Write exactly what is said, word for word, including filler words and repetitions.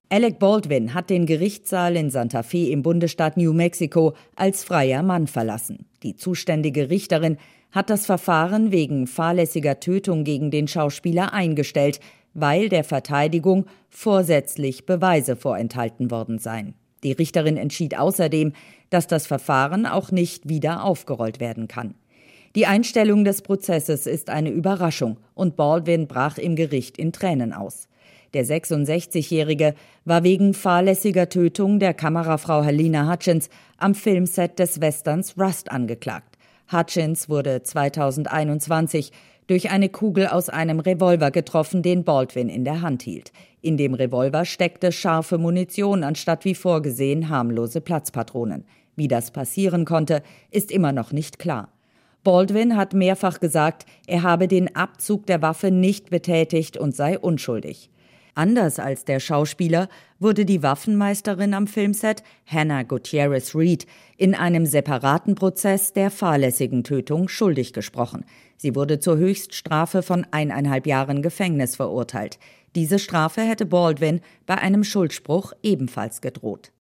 Alec Baldwin hat den Gerichtssaal in Santa Fe im Bundesstaat New Mexico als freier Mann verlassen. Die zuständige Richterin hat das Verfahren wegen fahrlässiger Tötung gegen den Schauspieler eingestellt, weil der Verteidigung vorsätzlich Beweise vorenthalten worden seien. Die Richterin entschied außerdem, dass das Verfahren auch nicht wieder aufgerollt werden kann. Die Einstellung des Prozesses ist eine Überraschung und Baldwin brach im Gericht in Tränen aus. Der sechsundsechzigjährige war wegen fahrlässiger Tötung der Kamerafrau Halyna Hutchins am Filmset des Westerns Rust angeklagt. Hutchins wurde zweitausendeinundzwanzig durch eine Kugel aus einem Revolver getroffen, den Baldwin in der Hand hielt. In dem Revolver steckte scharfe Munition anstatt wie vorgesehen harmlose Platzpatronen. Wie das passieren konnte, ist immer noch nicht klar. Baldwin hat mehrfach gesagt, er habe den Abzug der Waffe nicht betätigt und sei unschuldig. Anders als der Schauspieler wurde die Waffenmeisterin am Filmset, Hannah Gutierrez Reed, in einem separaten Prozess der fahrlässigen Tötung schuldig gesprochen. Sie wurde zur Höchststrafe von eineinhalb Jahren Gefängnis verurteilt. Diese Strafe hätte Baldwin bei einem Schuldspruch ebenfalls gedroht.